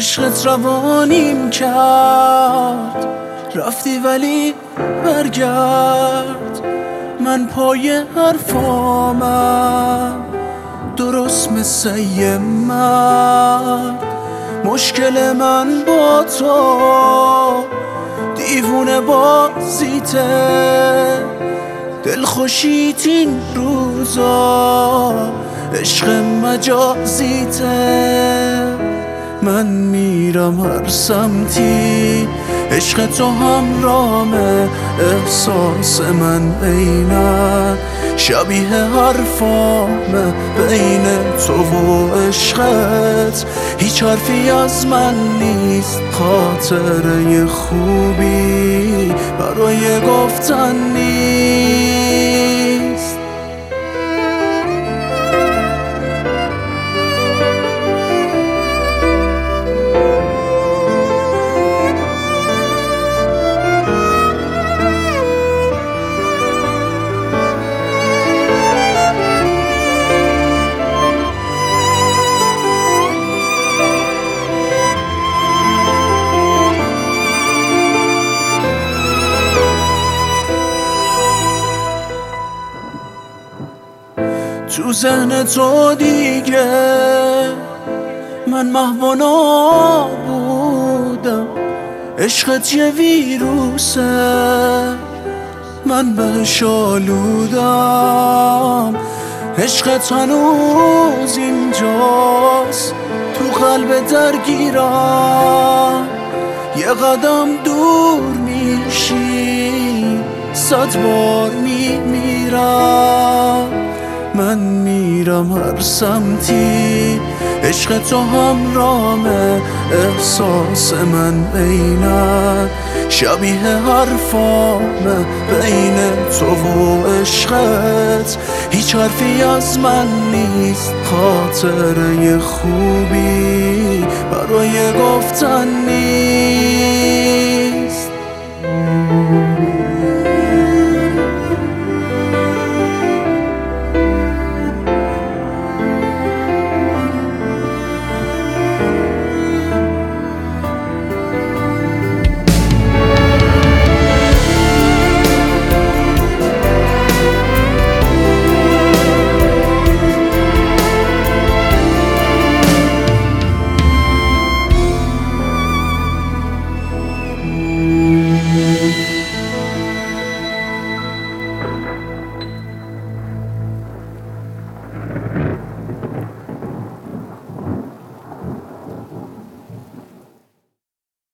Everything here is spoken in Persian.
عشقت روانیم کرد، رفتی ولی برگرد. من پای حرفامم درست مثل یه مرد. مشکل من با تو دیوونه بازیته، دلخوشیت این روزا عشق مجازیته. من میرم هر سمتی، عشق تو همرامه، احساس من عینه شبیه حرفامه. بین تو و عشقت هیچ حرفی از من نیست، خاطره خوبی برای گفتن نیست. تو ذهن تو دیگه من محو بودم، عشقت یه ویروسه من بهش آلودم. عشقت هنوز اینجاست تو قلب درگیرم، یه قدم دور میشی 100 بار میمیرم. من میرم هر سمتی، عشق تو همرامه، احساس من عینه شبیه حرفامه. بین تو و عشقت هیچ حرفی از من نیست، خاطره خوبی برای گفتن نیست.